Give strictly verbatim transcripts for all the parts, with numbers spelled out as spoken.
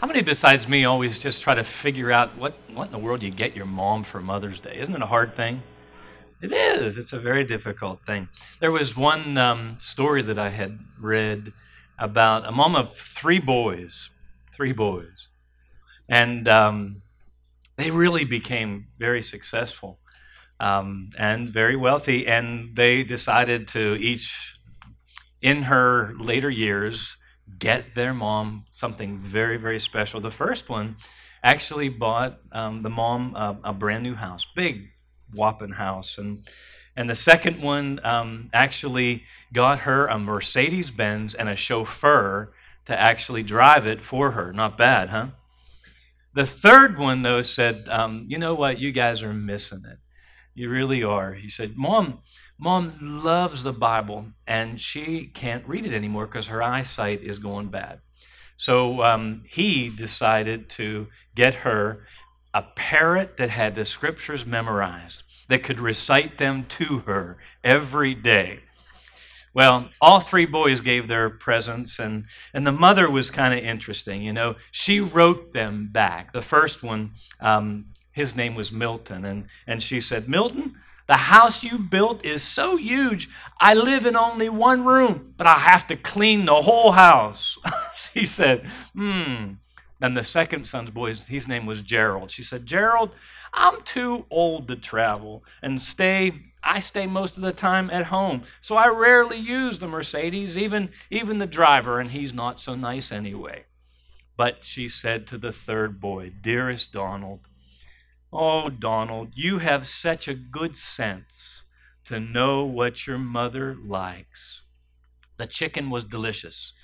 How many besides me always just try to figure out what, what in the world you get your mom for Mother's Day? Isn't it a hard thing? It is. It's a very difficult thing. There was one um, story that I had read about a mom of three boys, three boys. And um, they really became very successful um, and very wealthy. And they decided to each, in her later years, get their mom something very, very special. The first one actually bought um, the mom a, a brand new house, big, whopping house. And and the second one um, actually got her a Mercedes Benz and a chauffeur to actually drive it for her. Not bad, huh? The third one, though, said, um, you know what, you guys are missing it. You really are. He said, Mom, Mom loves the Bible, and she can't read it anymore because her eyesight is going bad. So um, he decided to get her a parrot that had the scriptures memorized, that could recite them to her every day. Well, all three boys gave their presents, and, and the mother was kind of interesting. You know, she wrote them back. The first one, um, his name was Milton, and, and she said, Milton, the house you built is so huge, I live in only one room, but I have to clean the whole house. She said, hmm. And the second son's boy, his name was Gerald. She said, Gerald, I'm too old to travel and stay. I stay most of the time at home, so I rarely use the Mercedes, even, even the driver, and he's not so nice anyway. But she said to the third boy, dearest Donald, oh, Donald, you have such a good sense to know what your mother likes. The chicken was delicious.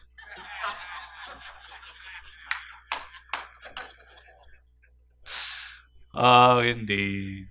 Oh, indeed.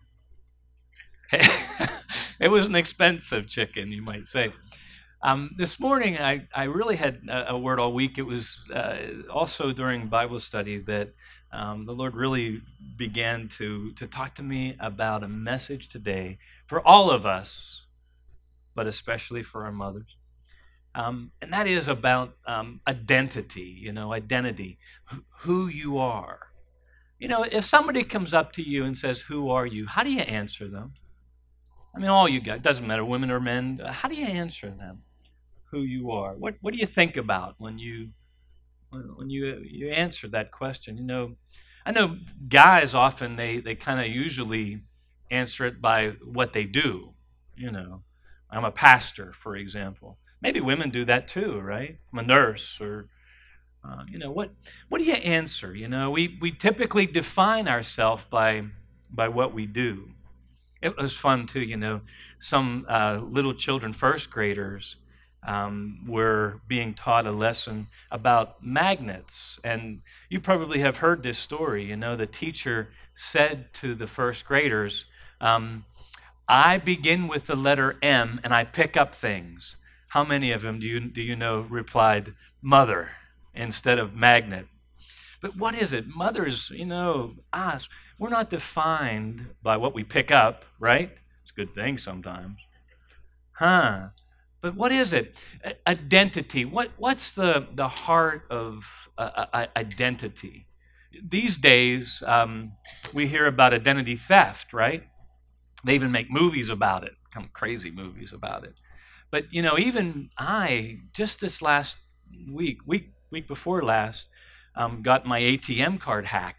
It was an expensive chicken, you might say. Um, this morning, I, I really had a, a word all week. It was uh, also during Bible study that um, the Lord really began to, to talk to me about a message today for all of us, but especially for our mothers. Um, and that is about um, identity, you know, identity, wh- who you are. You know, if somebody comes up to you and says, who are you? How do you answer them? I mean, all you got, it doesn't matter, women or men. How do you answer them? Who you are? What What do you think about when you when you you answer that question? You know, I know guys often they they kind of usually answer it by what they do. You know, I'm a pastor, for example. Maybe women do that too, right? I'm a nurse, or uh, you know, what what do you answer? You know, we we typically define ourselves by by what we do. It was fun too, you know. Some uh, little children, first graders, um, were being taught a lesson about magnets. And you probably have heard this story. You know, the teacher said to the first graders, um, I begin with the letter M and I pick up things. How many of them do you, do you know replied mother instead of magnet? But what is it? Mothers, you know, us, we're not defined by what we pick up, right? It's a good thing sometimes. Huh? But what is it? Identity. What What's the, the heart of uh, uh, identity? These days, um, we hear about identity theft, right? They even make movies about it, some crazy movies about it. But, you know, even I, just this last week, week, week before last, um, got my A T M card hacked.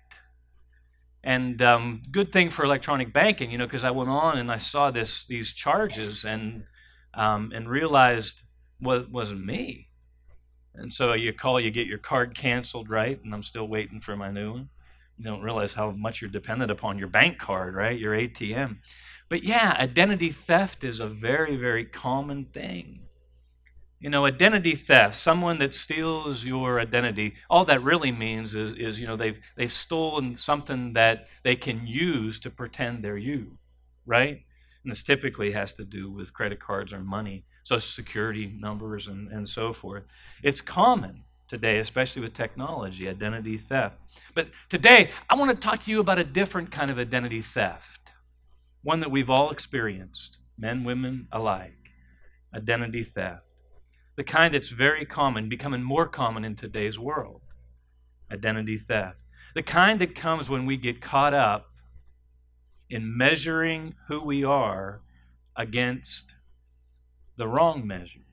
And um, good thing for electronic banking, you know, because I went on and I saw this these charges and um, and realized what wasn't me. And so you call, you get your card canceled, right? And I'm still waiting for my new one. You don't realize how much you're dependent upon your bank card, right? Your A T M. But yeah, identity theft is a very, very common thing. You know, identity theft, someone that steals your identity, all that really means is, is you know, they've they've stolen something that they can use to pretend they're you, right? And this typically has to do with credit cards or money, social security numbers, and, and so forth. It's common today, especially with technology, identity theft. But today, I want to talk to you about a different kind of identity theft, one that we've all experienced, men, women alike, identity theft. The kind that's very common, becoming more common in today's world. Identity theft. The kind that comes when we get caught up in measuring who we are against the wrong measures,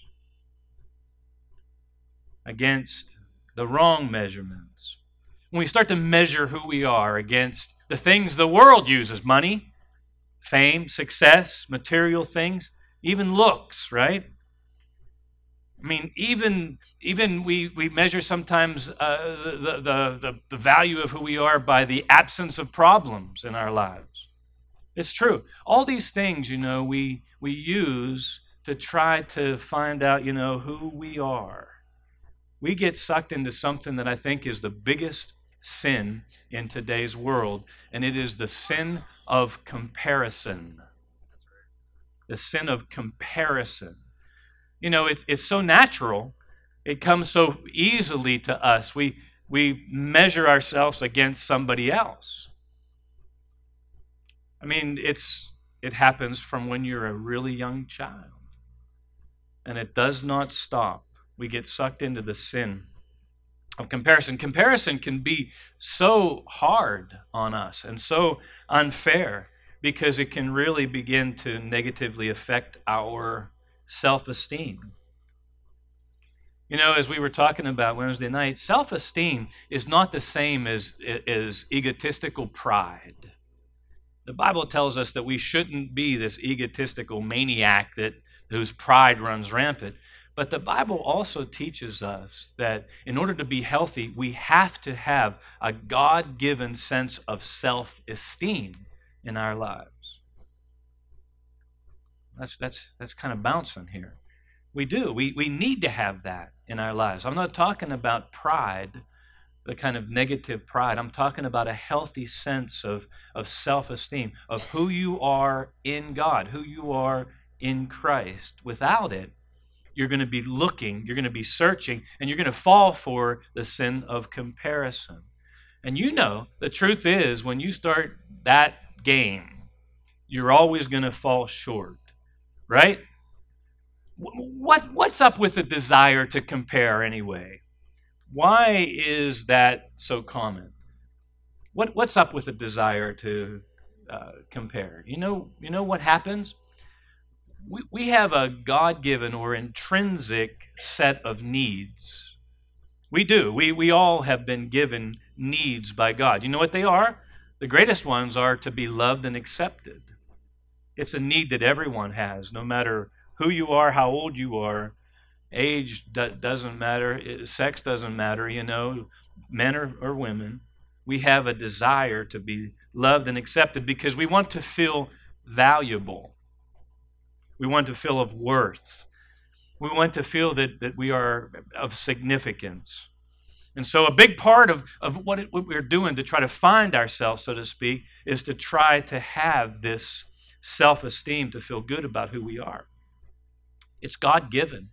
against the wrong measurements. When we start to measure who we are against the things the world uses, money, fame, success, material things, even looks, right? I mean, even even we, we measure sometimes uh, the, the, the, the value of who we are by the absence of problems in our lives. It's true. All these things, you know, we we use to try to find out, you know, who we are. We get sucked into something that I think is the biggest sin in today's world, and it is the sin of comparison. The sin of comparison. You know, it's it's so natural. It comes so easily to us. We we measure ourselves against somebody else. I mean, it's it happens from when you're a really young child. And it does not stop. We get sucked into the sin of comparison. Comparison can be so hard on us and so unfair because it can really begin to negatively affect our self-esteem. You know, as we were talking about Wednesday night, self-esteem is not the same as, as egotistical pride. The Bible tells us that we shouldn't be this egotistical maniac that whose pride runs rampant. But the Bible also teaches us that in order to be healthy, we have to have a God-given sense of self-esteem in our lives. That's that's that's kind of bouncing here. We do. We we need to have that in our lives. I'm not talking about pride, the kind of negative pride. I'm talking about a healthy sense of, of self-esteem, of who you are in God, who you are in Christ. Without it, you're going to be looking, you're going to be searching, and you're going to fall for the sin of comparison. And you know, the truth is, when you start that game, you're always going to fall short, right? What What's up with the desire to compare anyway? Why is that so common? What What's up with the desire to uh, compare? You know, you know what happens? We we have a God-given or intrinsic set of needs. We do. We we all have been given needs by God. You know what they are? The greatest ones are to be loved and accepted. It's a need that everyone has, no matter who you are, how old you are. Age doesn't matter. Sex doesn't matter, you know, men or, or women. We have a desire to be loved and accepted because we want to feel valuable. We want to feel of worth. We want to feel that, that we are of significance. And so a big part of, of what, it, what we're doing to try to find ourselves, so to speak, is to try to have this self-esteem, to feel good about who we are. It's God-given.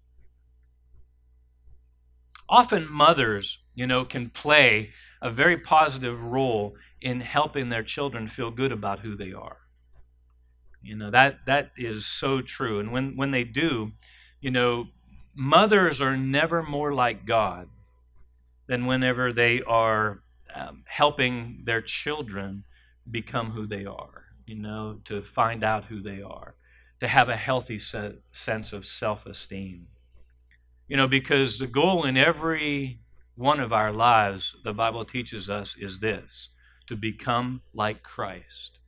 Often mothers, you know, can play a very positive role in helping their children feel good about who they are. You know, that that is so true. And when, when they do, you know, mothers are never more like God than whenever they are um, helping their children become who they are, you know, to find out who they are, to have a healthy se- sense of self-esteem. You know, because the goal in every one of our lives, the Bible teaches us, is this: to become like Christ.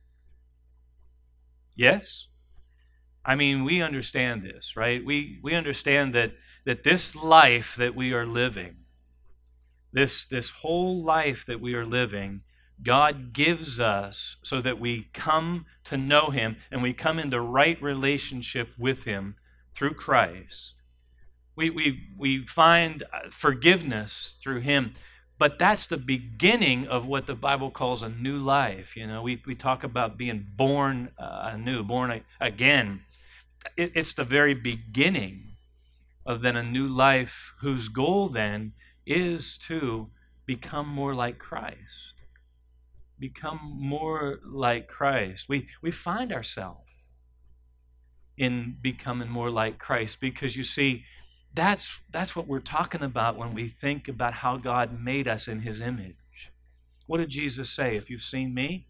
Yes? I mean, we understand this, right? We we understand that that this life that we are living, this this whole life that we are living, God gives us so that we come to know Him and we come into right relationship with Him through Christ. We we we find forgiveness through Him, but that's the beginning of what the Bible calls a new life. You know, we we talk about being born uh, anew, born again. It, it's the very beginning of then a new life, whose goal then is to become more like Christ. Become more like Christ. We we find ourselves in becoming more like Christ because, you see, That's, that's what we're talking about when we think about how God made us in his image. What did Jesus say? If you've seen me?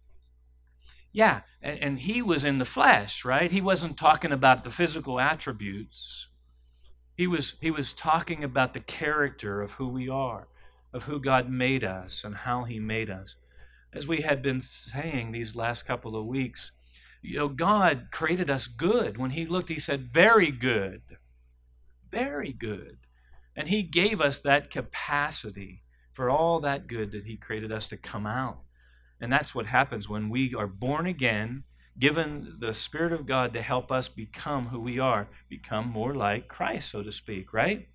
Yeah, and, and he was in the flesh, right? He wasn't talking about the physical attributes. He was, he was talking about the character of who we are, of who God made us and how he made us. As we had been saying these last couple of weeks, you know, God created us good. When he looked, he said, very good, very good. And he gave us that capacity for all that good that he created us to come out. And that's what happens when we are born again, given the Spirit of God to help us become who we are, become more like Christ, so to speak, right?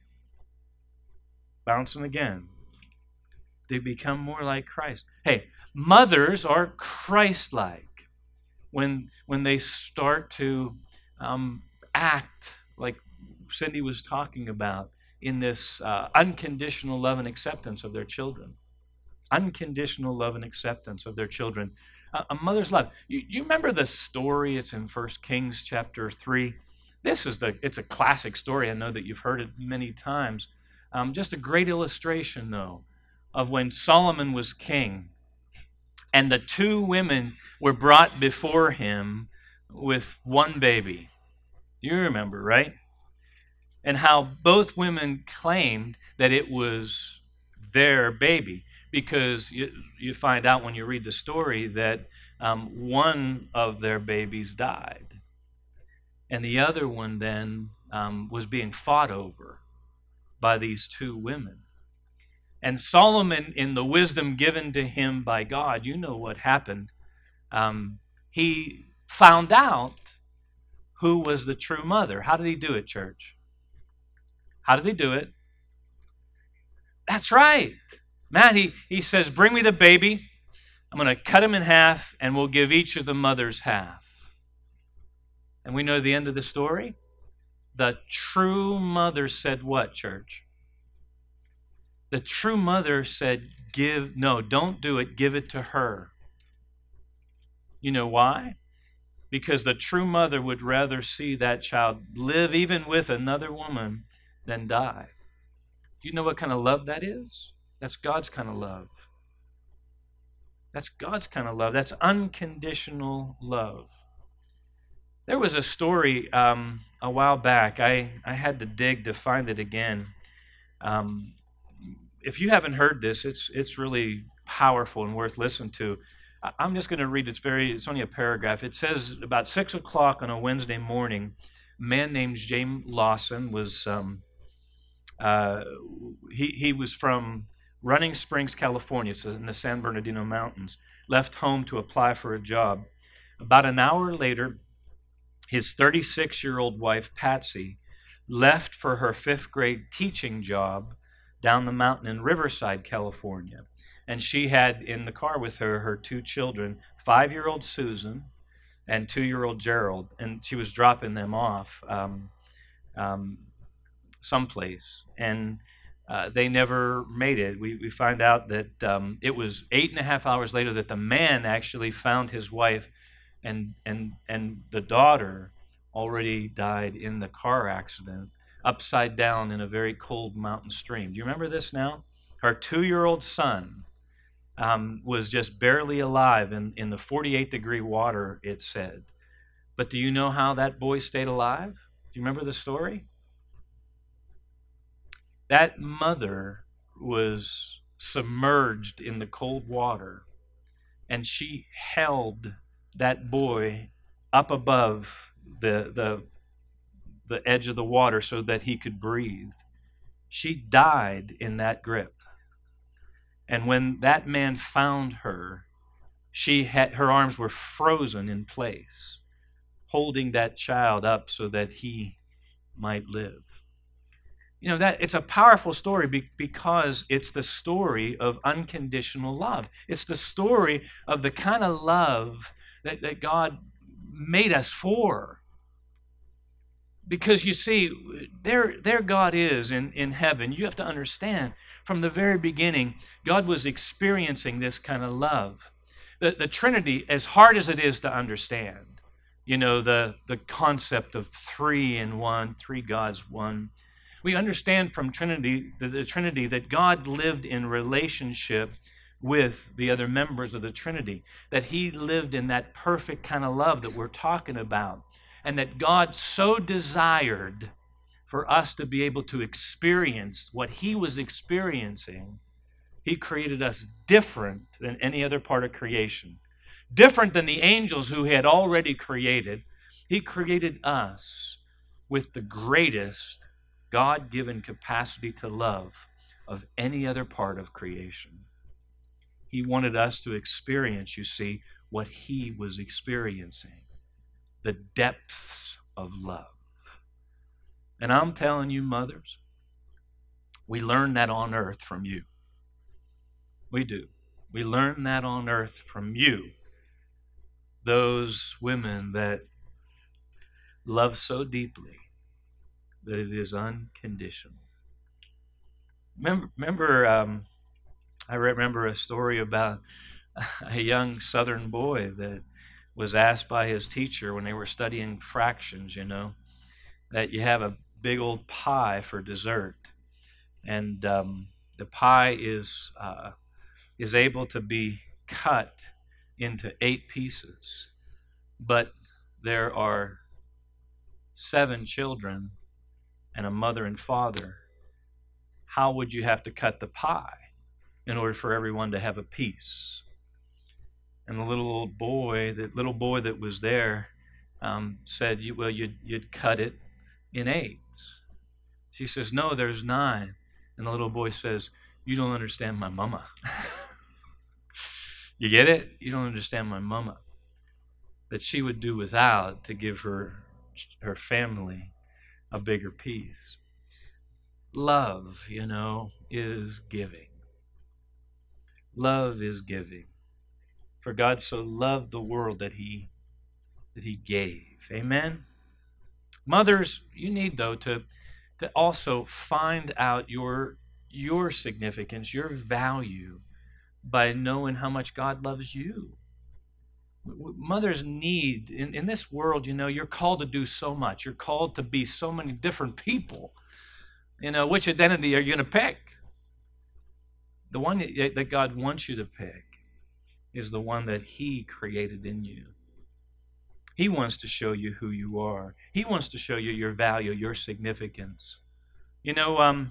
Bouncing again. They become more like Christ. Hey, mothers are Christ-like when, when they start to um, act like Cindy was talking about in this uh, unconditional love and acceptance of their children. Unconditional love and acceptance of their children. Uh, a mother's love. You, you remember the story? It's in First Kings chapter three. This is the, it's a classic story. I know that you've heard it many times. Um, just a great illustration, though, of when Solomon was king and the two women were brought before him with one baby. You remember, right? And how both women claimed that it was their baby. Because you, you find out when you read the story that um, one of their babies died. And the other one then um, was being fought over by these two women. And Solomon, in the wisdom given to him by God, you know what happened. Um, he found out who was the true mother. How did he do it, church? How did he do it? That's right. Matt, he, he says, bring me the baby. I'm going to cut him in half, and we'll give each of the mothers half. And we know the end of the story. The true mother said what, church? The true mother said, give, no, don't do it. Give it to her. You know why? Because the true mother would rather see that child live even with another woman than die. Do you know what kind of love that is? That's God's kind of love. That's God's kind of love. That's unconditional love. There was a story um, a while back. I, I had to dig to find it again. Um, if you haven't heard this, it's it's really powerful and worth listening to. I'm just going to read. It's very. It's only a paragraph. It says about six o'clock on a Wednesday morning, a man named James Lawson was um, uh, he he was from Running Springs, California, it's in the San Bernardino Mountains, left home to apply for a job. About an hour later, his thirty-six-year-old wife, Patsy, left for her fifth grade teaching job down the mountain in Riverside, California. And she had in the car with her her two children, five-year-old Susan and two-year-old Gerald, and she was dropping them off um, um, someplace. And Uh, they never made it. We, we find out that um, it was eight and a half hours later that the man actually found his wife and and and the daughter already died in the car accident, upside down in a very cold mountain stream. Do you remember this now? Her two-year-old son um, was just barely alive in, in the forty-eight degree water, it said. But do you know how that boy stayed alive? Do you remember the story? That mother was submerged in the cold water, and she held that boy up above the, the, the edge of the water so that he could breathe. She died in that grip. And when that man found her, she had, her arms were frozen in place, holding that child up so that he might live. You know, that it's a powerful story be, because it's the story of unconditional love. It's the story of the kind of love that, that God made us for. Because you see, there, there God is in, in heaven. You have to understand, from the very beginning, God was experiencing this kind of love. The, the Trinity, as hard as it is to understand, you know, the, the concept of three in one, three gods, one. We understand from Trinity, the, the Trinity, that God lived in relationship with the other members of the Trinity, that he lived in that perfect kind of love that we're talking about, and that God so desired for us to be able to experience what he was experiencing. He created us different than any other part of creation, different than the angels who he had already created. He created us with the greatest God-given capacity to love of any other part of creation. He wanted us to experience, you see, what he was experiencing, the depths of love. And I'm telling you, mothers, we learn that on earth from you. We do. We learn that on earth from you. Those women that love so deeply that it is unconditional. Remember, remember um, I remember a story about a young Southern boy that was asked by his teacher when they were studying fractions, you know, that you have a big old pie for dessert. And um, the pie is uh, is able to be cut into eight pieces. But there are seven children and a mother and father. How would you have to cut the pie in order for everyone to have a piece? And the little old boy, the little boy that was there, um, said, well, you'd, you'd cut it in eights. She says, no, there's nine. And the little boy says, you don't understand my mama. You get it? You don't understand my mama. That she would do without to give her her family a bigger piece. Love, you know, is giving. Love is giving. For God so loved the world that he that he gave. Amen? Mothers, you need, though, to, to also find out your, your significance, your value, by knowing how much God loves you. Mothers need, in, in this world, you know, you're called to do so much. You're called to be so many different people. You know, which identity are you going to pick? The one that God wants you to pick is the one that he created in you. He wants to show you who you are. He wants to show you your value, your significance. You know, um,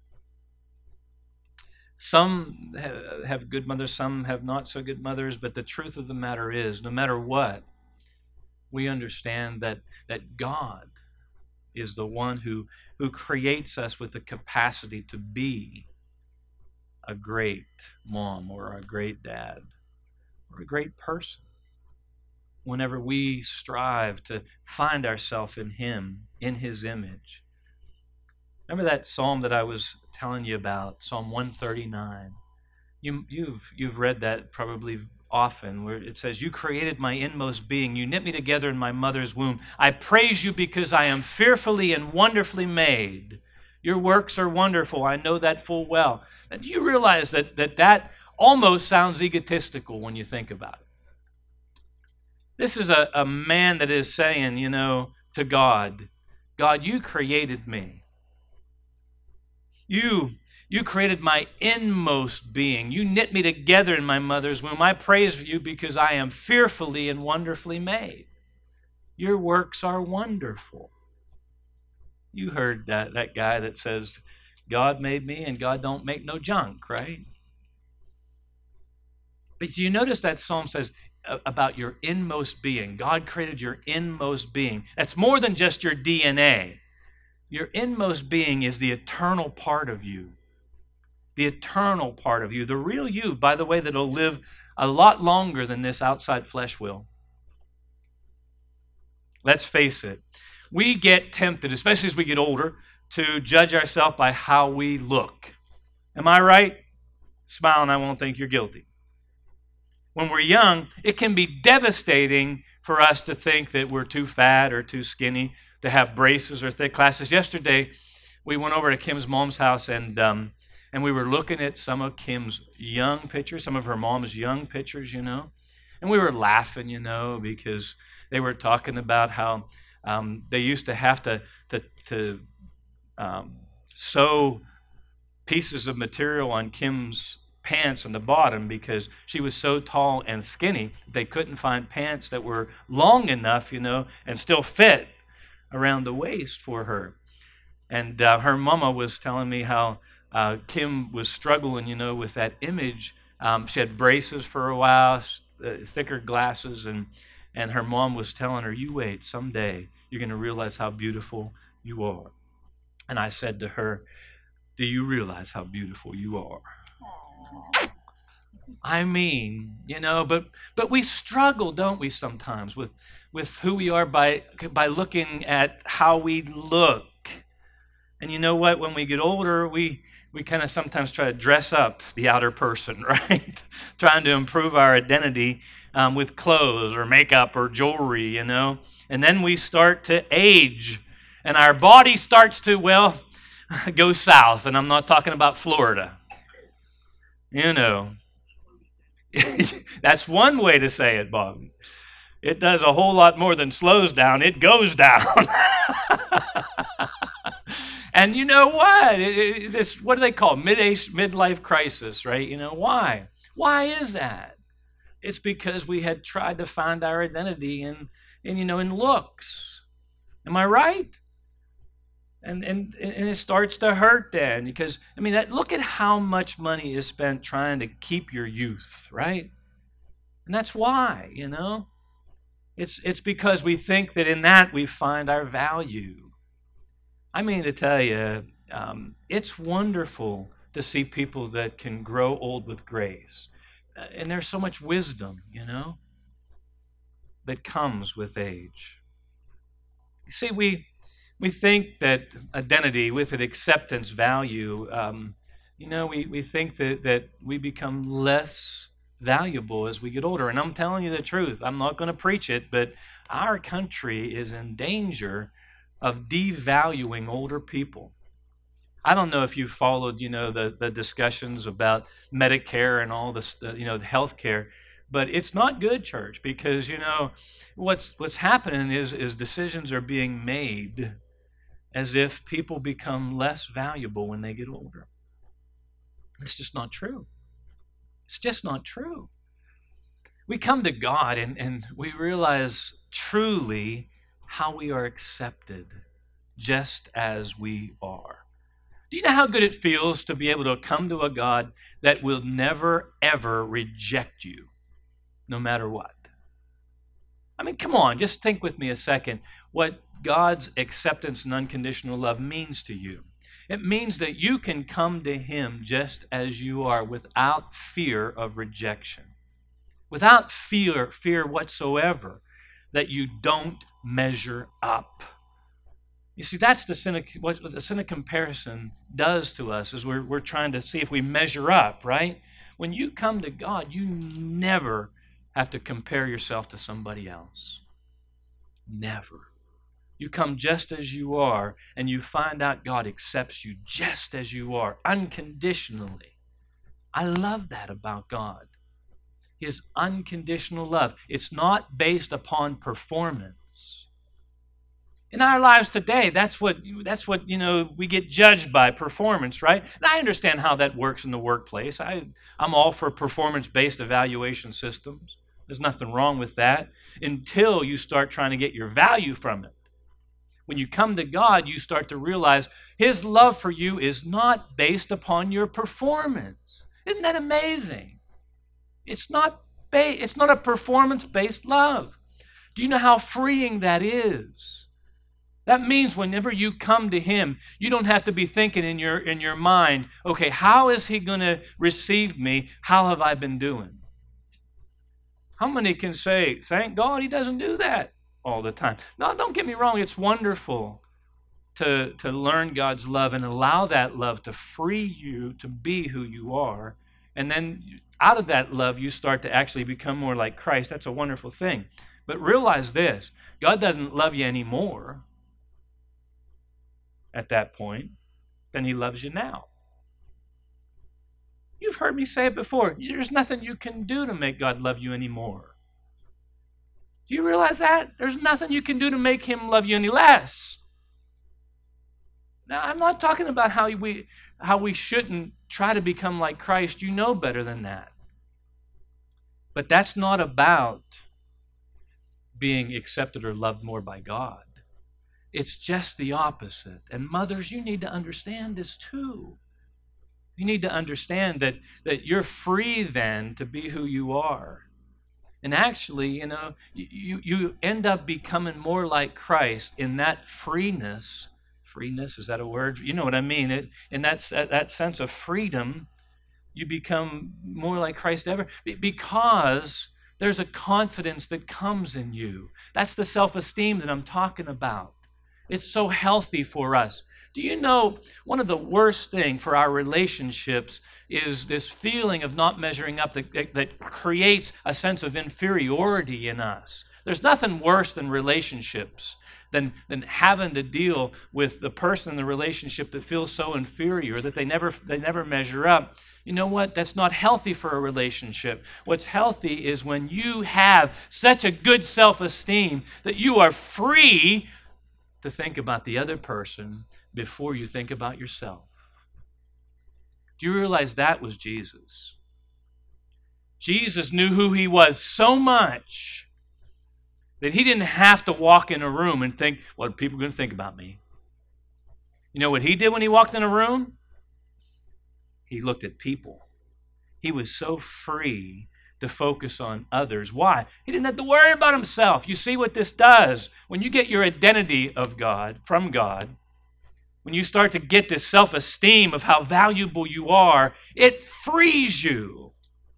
some have good mothers, some have not so good mothers, but the truth of the matter is, no matter what, we understand that, that God is the one who, who creates us with the capacity to be a great mom or a great dad or a great person. Whenever we strive to find ourselves in him, in his image. Remember that psalm that I was telling you about, Psalm one thirty-nine. You, you've, you've read that probably often, where it says, you created my inmost being. You knit me together in my mother's womb. I praise you because I am fearfully and wonderfully made. Your works are wonderful. I know that full well. Now, do you realize that, that that almost sounds egotistical when you think about it? This is a, a man that is saying, you know, to God, God, you created me. You, you created my inmost being. You knit me together in my mother's womb. I praise you because I am fearfully and wonderfully made. Your works are wonderful. You heard that, that guy that says, God made me and God don't make no junk, right? But do you notice that psalm says about your inmost being? God created your inmost being. That's more than just your D N A. Your inmost being is the eternal part of you. The eternal part of you. The real you, by the way, that'll live a lot longer than this outside flesh will. Let's face it. We get tempted, especially as we get older, to judge ourselves by how we look. Am I right? Smile and I won't think you're guilty. When we're young, it can be devastating for us to think that we're too fat or too skinny, to have braces or thick glasses. Yesterday, we went over to Kim's mom's house and um, and we were looking at some of Kim's young pictures, some of her mom's young pictures, you know. And we were laughing, you know, because they were talking about how um, they used to have to to, to um, sew pieces of material on Kim's pants on the bottom because she was so tall and skinny. They couldn't find pants that were long enough, you know, and still fit around the waist for her. And uh, her mama was telling me how uh, Kim was struggling, you know, with that image. Um, she had braces for a while, uh, thicker glasses, and and her mom was telling her, "You wait, someday you're going to realize how beautiful you are." And I said to her, "Do you realize how beautiful you are?" Aww. I mean, you know, but but we struggle, don't we, sometimes with with who we are by by looking at how we look. And you know what? When we get older, we we kind of sometimes try to dress up the outer person, right? Trying to improve our identity um, with clothes or makeup or jewelry, you know. And then we start to age, and our body starts to, well, go south. And I'm not talking about Florida. You know, that's one way to say it, Bob. It does a whole lot more than slows down. It goes down. And you know what? It, it, this, what do they call it? Mid-age, midlife crisis, right? You know, why? Why is that? It's because we had tried to find our identity in, in you know, in looks. Am I right? And, and and it starts to hurt then because, I mean, that, look at how much money is spent trying to keep your youth, right? And that's why, you know. It's it's because we think that in that we find our value. I mean to tell you, um, it's wonderful to see people that can grow old with grace. Uh, and there's so much wisdom, you know, that comes with age. You see, we... We think that identity, with it acceptance, value, um, you know, we, we think that, that we become less valuable as we get older. And I'm telling you the truth. I'm not going to preach it, but our country is in danger of devaluing older people. I don't know if you followed, you know, the, the discussions about Medicare and all this, uh, you know, the health care. But it's not good, church, because, you know, what's what's happening is is decisions are being made as if people become less valuable when they get older. It's just not true. It's just not true. We come to God and, and we realize truly how we are accepted just as we are. Do you know how good it feels to be able to come to a God that will never, ever reject you, no matter what? I mean, come on, just think with me a second what God's acceptance and unconditional love means to you. It means that you can come to Him just as you are without fear of rejection, without fear, fear whatsoever that you don't measure up. You see, that's the sin of, what the sin of comparison does to us, is we're, we're trying to see if we measure up, right? When you come to God, you never have to compare yourself to somebody else. Never. You come just as you are, and you find out God accepts you just as you are, unconditionally. I love that about God. His unconditional love. It's not based upon performance. In our lives today, that's what that's what you know we get judged by, performance, right? And I understand how that works in the workplace. I I'm all for performance-based evaluation systems. There's nothing wrong with that until you start trying to get your value from it. When you come to God, you start to realize His love for you is not based upon your performance. Isn't that amazing? It's not ba- it's not a performance-based love. Do you know how freeing that is? That means whenever you come to Him, you don't have to be thinking in your in your mind, okay, how is He going to receive me? How have I been doing? How many can say, thank God He doesn't do that all the time? No, don't get me wrong. It's wonderful to, to learn God's love and allow that love to free you to be who you are. And then out of that love, you start to actually become more like Christ. That's a wonderful thing. But realize this, God doesn't love you anymore at that point than He loves you now. You've heard me say it before. There's nothing you can do to make God love you anymore. Do you realize that? There's nothing you can do to make Him love you any less. Now, I'm not talking about how we how we shouldn't try to become like Christ. You know better than that. But that's not about being accepted or loved more by God. It's just the opposite. And mothers, you need to understand this too. You need to understand that, that you're free then to be who you are. And actually, you know, you, you end up becoming more like Christ in that freeness. Freeness, is that a word? You know what I mean. It, in that, that sense of freedom, you become more like Christ ever because there's a confidence that comes in you. That's the self-esteem that I'm talking about. It's so healthy for us. Do you know one of the worst things for our relationships is this feeling of not measuring up that, that creates a sense of inferiority in us? There's nothing worse than relationships, than, than having to deal with the person in the relationship that feels so inferior that they never, they never measure up. You know what? That's not healthy for a relationship. What's healthy is when you have such a good self-esteem that you are free to think about the other person before you think about yourself. Do you realize that was Jesus? Jesus knew who he was so much that he didn't have to walk in a room and think, what are people going to think about me? You know what he did when he walked in a room? He looked at people. He was so free to focus on others. Why? He didn't have to worry about himself. You see what this does? When you get your identity of God, from God, when you start to get this self-esteem of how valuable you are, it frees you.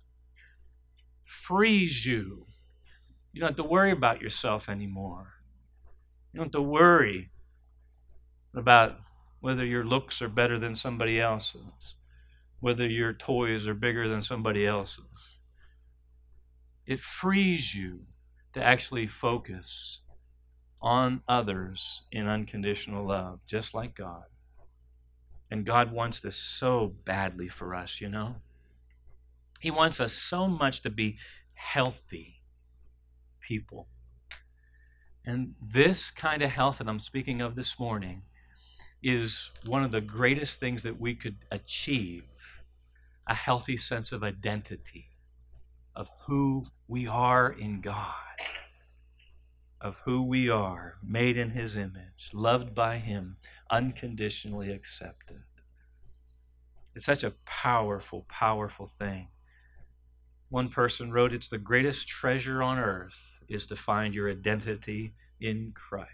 Frees you. You don't have to worry about yourself anymore. You don't have to worry about whether your looks are better than somebody else's, whether your toys are bigger than somebody else's. It frees you to actually focus on others in unconditional love, just like God. And God wants this so badly for us, you know? He wants us so much to be healthy people. And this kind of health that I'm speaking of this morning is one of the greatest things that we could achieve, a healthy sense of identity, of who we are in God, of who we are, made in his image, loved by him, unconditionally accepted. It's such a powerful, powerful thing. One person wrote, it's the greatest treasure on earth is to find your identity in Christ,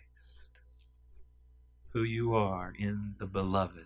who you are in the beloved.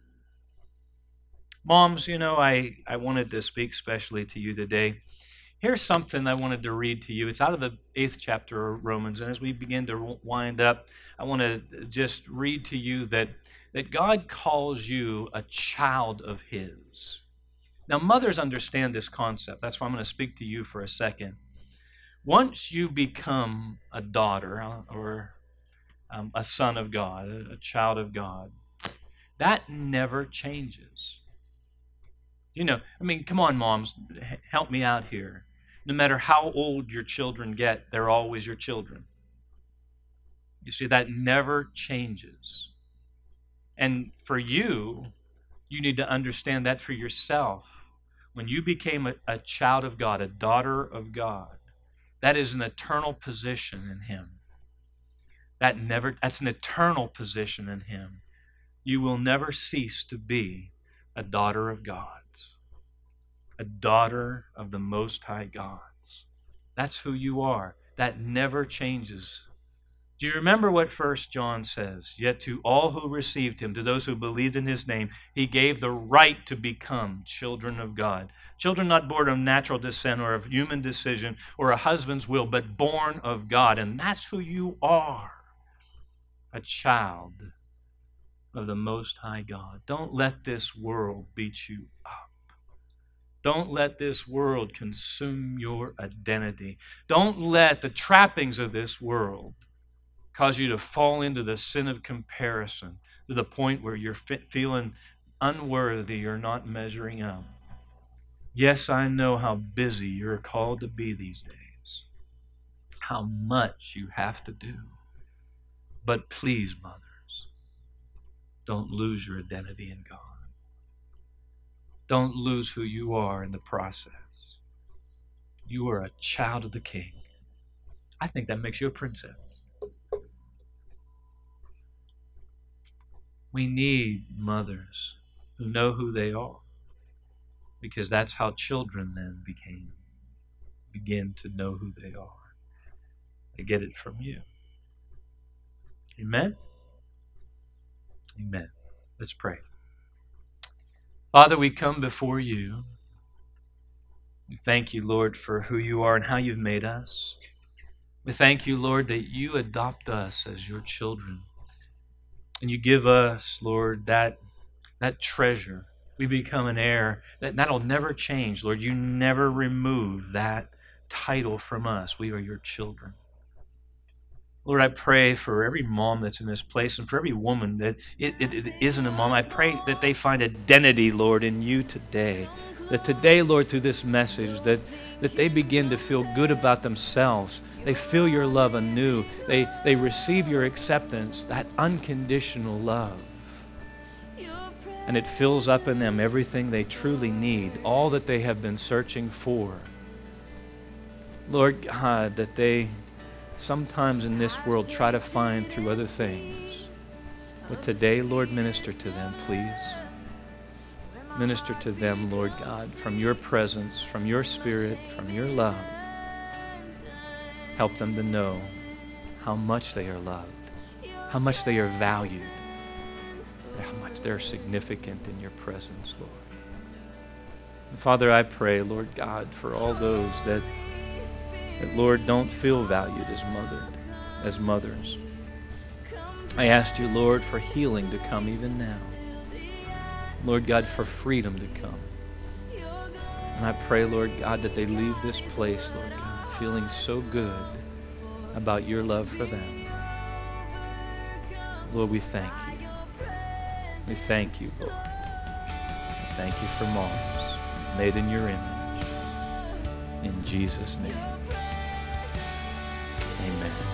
Moms, you know, I, I wanted to speak specially to you today. Here's something I wanted to read to you. It's out of the eighth chapter of Romans. And as we begin to wind up, I want to just read to you that, that God calls you a child of his. Now, mothers understand this concept. That's why I'm going to speak to you for a second. Once you become a daughter or um, a son of God, a, a child of God, that never changes. You know, I mean, come on, moms, help me out here. No matter how old your children get, they're always your children. You see, that never changes. And for you, you need to understand that for yourself. When you became a, a child of God, a daughter of God, that is an eternal position in him. That never, that's an eternal position in him. You will never cease to be a daughter of God's, a daughter of the Most High God's. That's who you are. That never changes. Do you remember what First John says? Yet to all who received him, to those who believed in his name, he gave the right to become children of God. Children not born of natural descent or of human decision or a husband's will, but born of God. And that's who you are, a child of the Most High God. Don't let this world beat you up. Don't let this world consume your identity. Don't let the trappings of this world cause you to fall into the sin of comparison to the point where you're feeling unworthy or not measuring up. Yes, I know how busy you're called to be these days, how much you have to do. But please, mothers, Don't lose your identity in God. Don't lose who you are in the process. You are a child of the King. I think that makes you a princess. We need mothers who know who they are, because that's how children then became, begin to know who they are. They get it from you. Amen? Amen. Let's pray. Father, we come before you. We thank you, Lord, for who you are and how you've made us. We thank you, Lord, that you adopt us as your children. And you give us, Lord, that, that treasure. We become an heir. That, that'll never change, Lord. You never remove that title from us. We are your children. Lord, I pray for every mom that's in this place and for every woman that it, it, it isn't a mom. I pray that they find identity, Lord, in you today. That today, Lord, through this message, that, that they begin to feel good about themselves. They feel your love anew. They, they receive your acceptance, that unconditional love. And it fills up in them everything they truly need, all that they have been searching for. Lord God, that they sometimes in this world try to find through other things. But today, Lord, minister to them, please. Minister to them, Lord God, from your presence, from your spirit, from your love. Help them to know how much they are loved, how much they are valued, and how much they're significant in your presence, Lord. And Father, I pray, Lord God, for all those that that, Lord, don't feel valued as mother, as mothers. I ask you, Lord, for healing to come even now. Lord God, for freedom to come. And I pray, Lord God, that they leave this place, Lord God, feeling so good about your love for them. Lord, we thank you. We thank you, Lord. We thank you for moms made in your image. In Jesus' name. Amen.